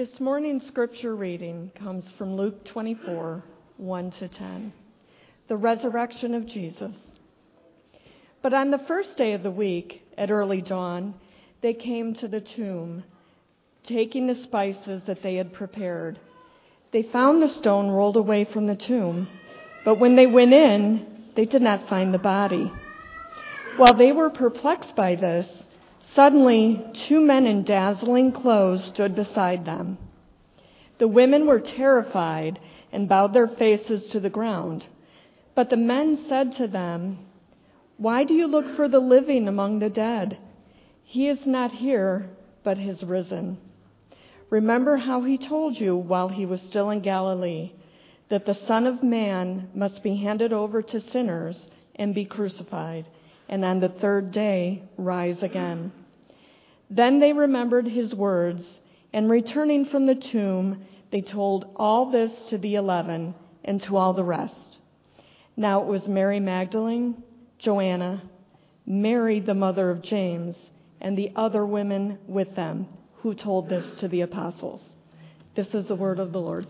This morning's scripture reading comes from Luke 24, 1-10. The resurrection of Jesus. But on the first day of the week, at early dawn, they came to the tomb, taking the spices that they had prepared. They found the stone rolled away from the tomb, but when they went in, they did not find the body. While they were perplexed by this, suddenly 2 men in dazzling clothes stood beside them. The women were terrified and bowed their faces to the ground. But the men said to them, "Why do you look for the living among the dead? He is not here, but has risen. Remember how he told you while he was still in Galilee, that the Son of Man must be handed over to sinners and be crucified, and on the third day rise again." Then they remembered his words, and returning from the tomb, they told all this to the 11 and to all the rest. Now it was Mary Magdalene, Joanna, Mary the mother of James, and the other women with them who told this to the apostles. This is the word of the Lord.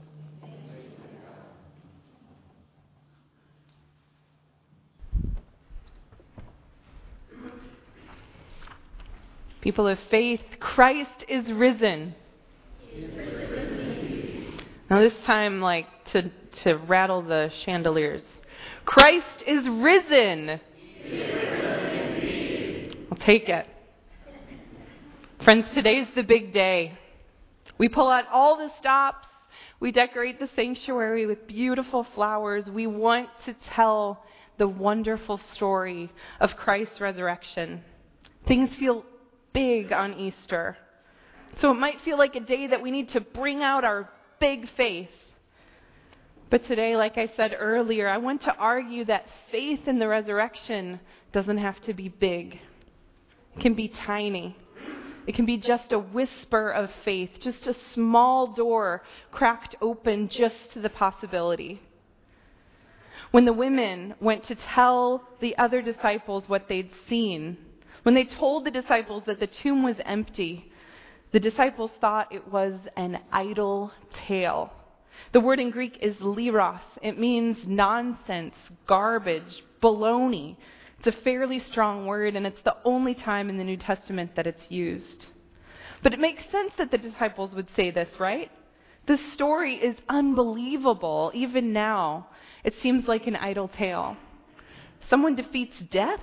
People of faith, Christ is risen. Now this time, to rattle the chandeliers. Christ is risen. I'll take it. Friends, today's the big day. We pull out all the stops. We decorate the sanctuary with beautiful flowers. We want to tell the wonderful story of Christ's resurrection. Things feel big on Easter. So it might feel like a day that we need to bring out our big faith. But today, like I said earlier, I want to argue that faith in the resurrection doesn't have to be big. It can be tiny. It can be just a whisper of faith, just a small door cracked open just to the possibility. When the women went to tell the other disciples what they'd seen, when they told the disciples that the tomb was empty, the disciples thought it was an idle tale. The word in Greek is liros. It means nonsense, garbage, baloney. It's a fairly strong word, and it's the only time in the New Testament that it's used. But it makes sense that the disciples would say this, right? This story is unbelievable. Even now, it seems like an idle tale. Someone defeats death?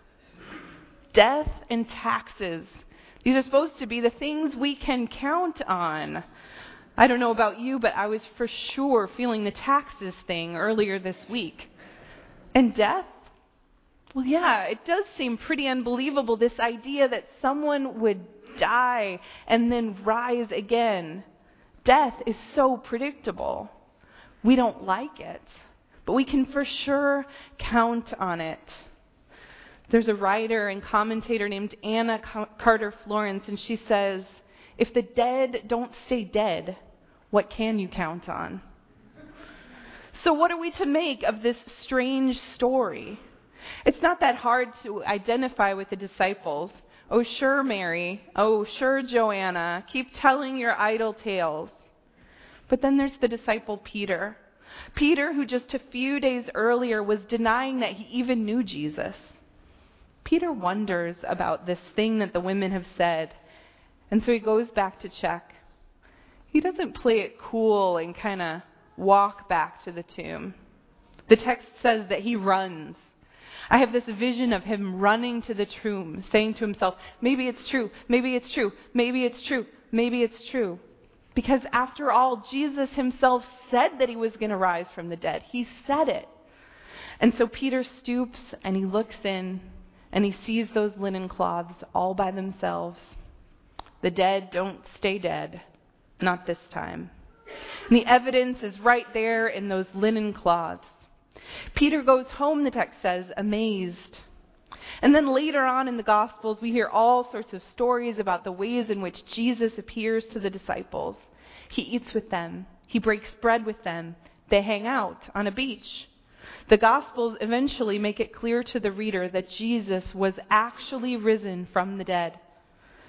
Death and taxes. These are supposed to be the things we can count on. I don't know about you, but I was for sure feeling the taxes thing earlier this week. And death? Well, yeah, it does seem pretty unbelievable, this idea that someone would die and then rise again. Death is so predictable. We don't like it, but we can for sure count on it. There's a writer and commentator named Anna Carter Florence, and she says, "If the dead don't stay dead, what can you count on?" So what are we to make of this strange story? It's not that hard to identify with the disciples. Oh, sure, Mary. Oh, sure, Joanna. Keep telling your idle tales. But then there's the disciple Peter. Peter, who just a few days earlier was denying that he even knew Jesus. Peter wonders about this thing that the women have said, and so he goes back to check. He doesn't play it cool and kind of walk back to the tomb. The text says that he runs. I have this vision of him running to the tomb, saying to himself, maybe it's true, maybe it's true, maybe it's true, maybe it's true. Because after all, Jesus himself said that he was going to rise from the dead. He said it. And so Peter stoops and he looks in, and he sees those linen cloths all by themselves. The dead don't stay dead. Not this time. And the evidence is right there in those linen cloths. Peter goes home, the text says, amazed. And then later on in the Gospels, we hear all sorts of stories about the ways in which Jesus appears to the disciples. He eats with them. He breaks bread with them. They hang out on a beach. The Gospels eventually make it clear to the reader that Jesus was actually risen from the dead.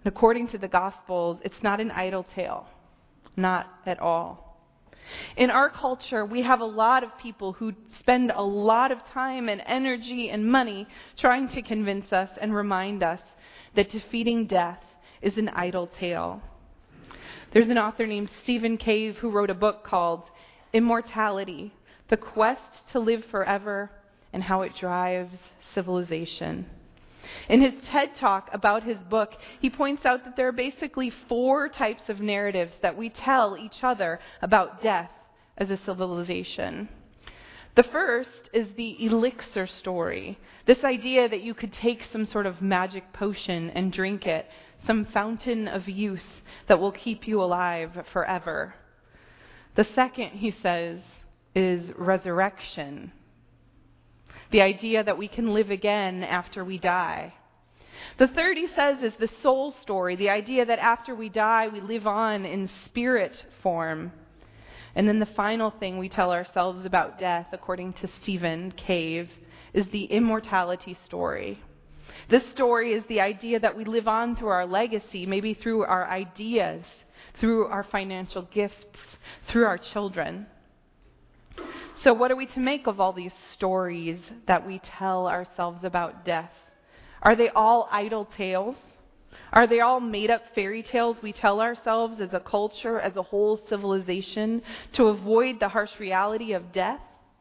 According to the Gospels, it's not an idle tale. Not at all. In our culture, we have a lot of people who spend a lot of time and energy and money trying to convince us and remind us that defeating death is an idle tale. There's an author named Stephen Cave who wrote a book called Immortality: The Quest to Live Forever and How It Drives Civilization. In his TED Talk about his book, he points out that there are basically 4 types of narratives that we tell each other about death as a civilization. The first is the elixir story, this idea that you could take some sort of magic potion and drink it, some fountain of youth that will keep you alive forever. The second, he says, is resurrection. The idea that we can live again after we die. The third, he says, is the soul story, the idea that after we die, we live on in spirit form. And then the final thing we tell ourselves about death, according to Stephen Cave, is the immortality story. This story is the idea that we live on through our legacy, maybe through our ideas, through our financial gifts, through our children. So what are we to make of all these stories that we tell ourselves about death? Are they all idle tales? Are they all made-up fairy tales we tell ourselves as a culture, as a whole civilization, to avoid the harsh reality of death?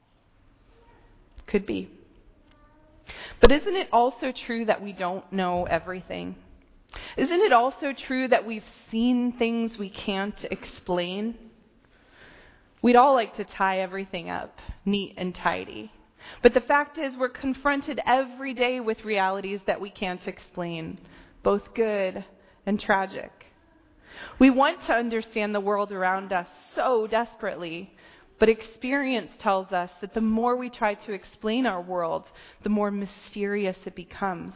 Could be. But isn't it also true that we don't know everything? Isn't it also true that we've seen things we can't explain? We'd all like to tie everything up, neat and tidy. But the fact is, we're confronted every day with realities that we can't explain, both good and tragic. We want to understand the world around us so desperately, but experience tells us that the more we try to explain our world, the more mysterious it becomes.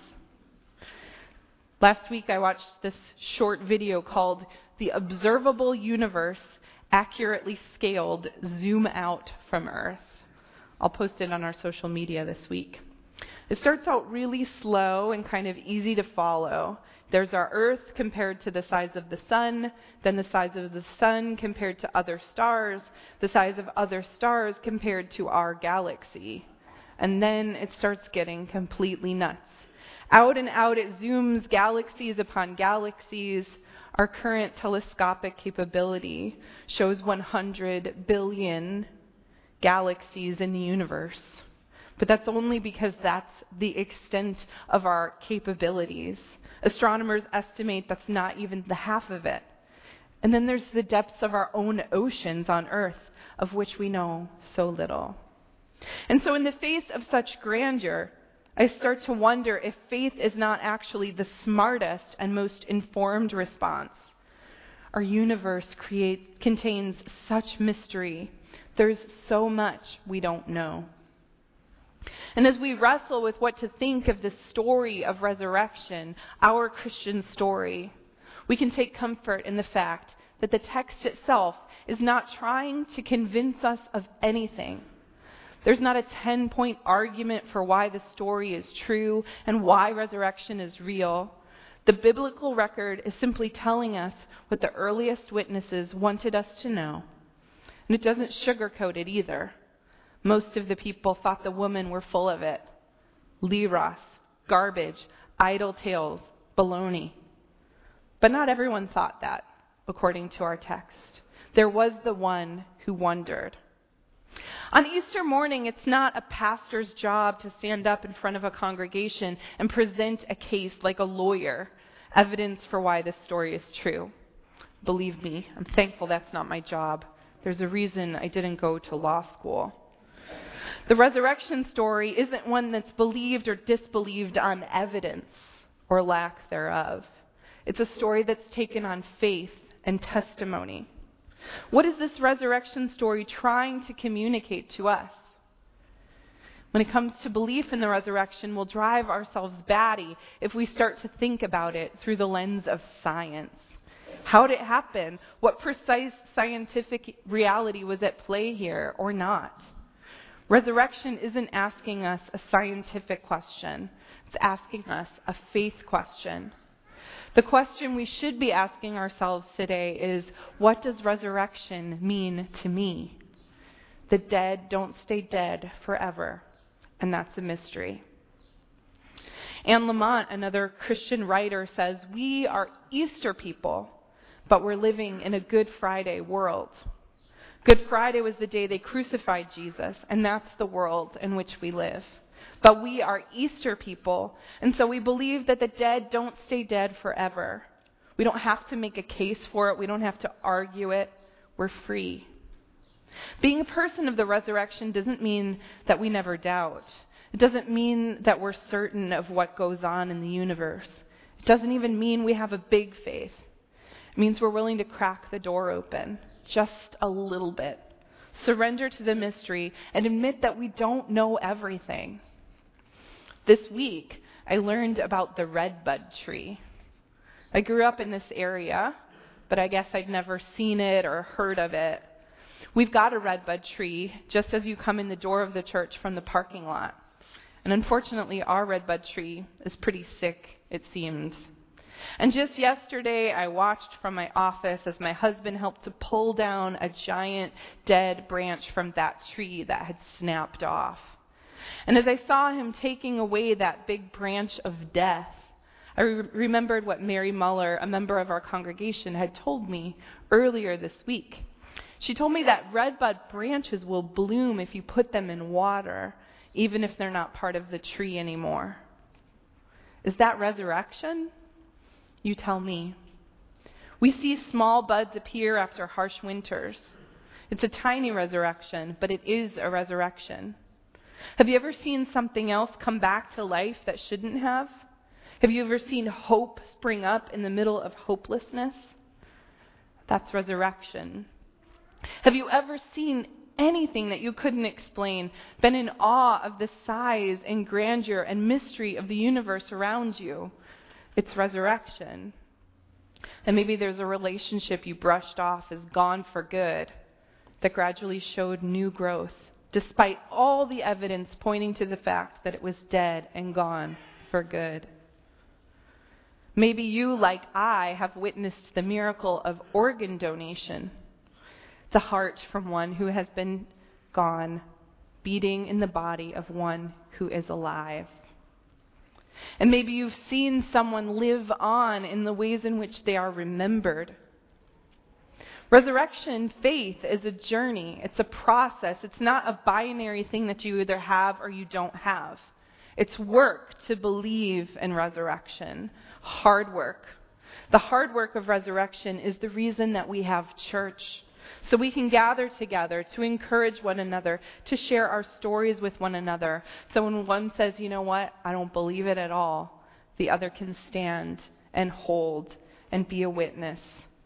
Last week I watched this short video called The Observable Universe Accurately Scaled Zoom Out from Earth. I'll post it on our social media this week. It starts out really slow and kind of easy to follow. There's our Earth compared to the size of the sun, then the size of the sun compared to other stars, the size of other stars compared to our galaxy. And then it starts getting completely nuts. Out and out it zooms galaxies upon galaxies. Our current telescopic capability shows 100 billion galaxies in the universe. But that's only because that's the extent of our capabilities. Astronomers estimate that's not even the half of it. And then there's the depths of our own oceans on Earth, of which we know so little. And so in the face of such grandeur, I start to wonder if faith is not actually the smartest and most informed response. Our universe contains such mystery. There's so much we don't know. And as we wrestle with what to think of this story of resurrection, our Christian story, we can take comfort in the fact that the text itself is not trying to convince us of anything. There's not a 10-point argument for why the story is true and why resurrection is real. The biblical record is simply telling us what the earliest witnesses wanted us to know. And it doesn't sugarcoat it either. Most of the people thought the women were full of it. Leros, garbage, idle tales, baloney. But not everyone thought that, according to our text. There was the one who wondered. On Easter morning, it's not a pastor's job to stand up in front of a congregation and present a case like a lawyer, evidence for why this story is true. Believe me, I'm thankful that's not my job. There's a reason I didn't go to law school. The resurrection story isn't one that's believed or disbelieved on evidence or lack thereof. It's a story that's taken on faith and testimony. What is this resurrection story trying to communicate to us? When it comes to belief in the resurrection, we'll drive ourselves batty if we start to think about it through the lens of science. How did it happen? What precise scientific reality was at play here or not? Resurrection isn't asking us a scientific question. It's asking us a faith question. The question we should be asking ourselves today is, what does resurrection mean to me? The dead don't stay dead forever, and that's a mystery. Anne Lamott, another Christian writer, says, we are Easter people, but we're living in a Good Friday world. Good Friday was the day they crucified Jesus, and that's the world in which we live. But we are Easter people, and so we believe that the dead don't stay dead forever. We don't have to make a case for it. We don't have to argue it. We're free. Being a person of the resurrection doesn't mean that we never doubt. It doesn't mean that we're certain of what goes on in the universe. It doesn't even mean we have a big faith. It means we're willing to crack the door open just a little bit, surrender to the mystery, and admit that we don't know everything. This week, I learned about the redbud tree. I grew up in this area, but I guess I'd never seen it or heard of it. We've got a redbud tree just as you come in the door of the church from the parking lot. And unfortunately, our redbud tree is pretty sick, it seems. And just yesterday, I watched from my office as my husband helped to pull down a giant dead branch from that tree that had snapped off. And as I saw him taking away that big branch of death, I remembered what Mary Muller, a member of our congregation, had told me earlier this week. She told me that redbud branches will bloom if you put them in water, even if they're not part of the tree anymore. Is that resurrection? You tell me. We see small buds appear after harsh winters. It's a tiny resurrection, but it is a resurrection. Have you ever seen something else come back to life that shouldn't have? Have you ever seen hope spring up in the middle of hopelessness? That's resurrection. Have you ever seen anything that you couldn't explain, been in awe of the size and grandeur and mystery of the universe around you? It's resurrection. And maybe there's a relationship you brushed off as gone for good that gradually showed new growth, despite all the evidence pointing to the fact that it was dead and gone for good. Maybe you, like I, have witnessed the miracle of organ donation. The heart from one who has been gone, beating in the body of one who is alive. And maybe you've seen someone live on in the ways in which they are remembered. Resurrection faith is a journey. It's a process. It's not a binary thing that you either have or you don't have. It's work to believe in resurrection. Hard work. The hard work of resurrection is the reason that we have church. So we can gather together to encourage one another, to share our stories with one another. So when one says, you know what, I don't believe it at all, the other can stand and hold and be a witness.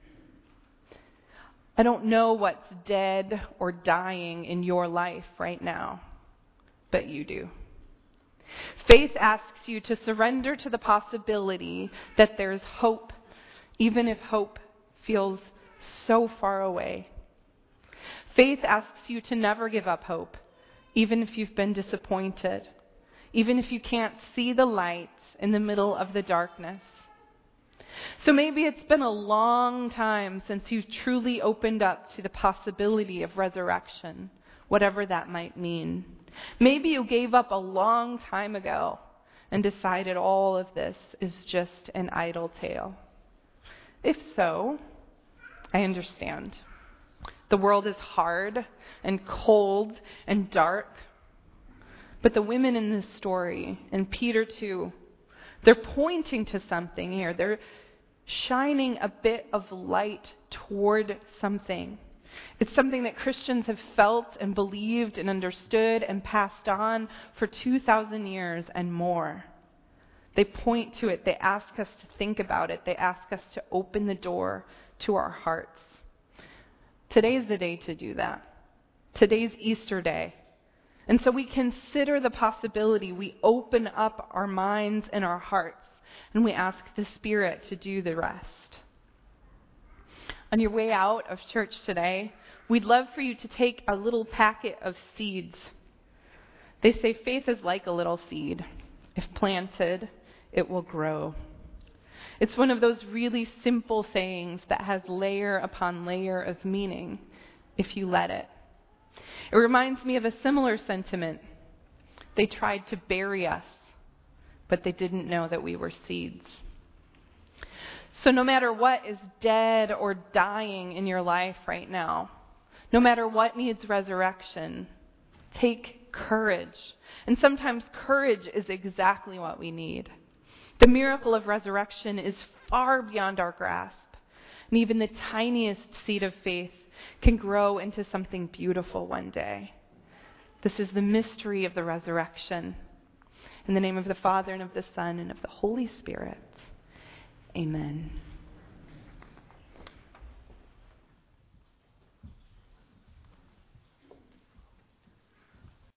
I don't know what's dead or dying in your life right now, but you do. Faith asks you to surrender to the possibility that there's hope, even if hope feels so far away. Faith asks you to never give up hope, even if you've been disappointed, even if you can't see the light in the middle of the darkness. So maybe it's been a long time since you've truly opened up to the possibility of resurrection, whatever that might mean. Maybe you gave up a long time ago and decided all of this is just an idle tale. If so, I understand. The world is hard and cold and dark. But the women in this story, and Peter too, they're pointing to something here. They're shining a bit of light toward something. It's something that Christians have felt and believed and understood and passed on for 2,000 years and more. They point to it. They ask us to think about it. They ask us to open the door to our hearts. Today's the day to do that. Today's Easter Day. And so we consider the possibility. We open up our minds and our hearts, and we ask the Spirit to do the rest. On your way out of church today, we'd love for you to take a little packet of seeds. They say faith is like a little seed. If planted, it will grow. It's one of those really simple sayings that has layer upon layer of meaning if you let it. It reminds me of a similar sentiment. They tried to bury us, but they didn't know that we were seeds. So no matter what is dead or dying in your life right now, no matter what needs resurrection, take courage. And sometimes courage is exactly what we need. The miracle of resurrection is far beyond our grasp. And even the tiniest seed of faith can grow into something beautiful one day. This is the mystery of the resurrection. In the name of the Father, and of the Son, and of the Holy Spirit. Amen.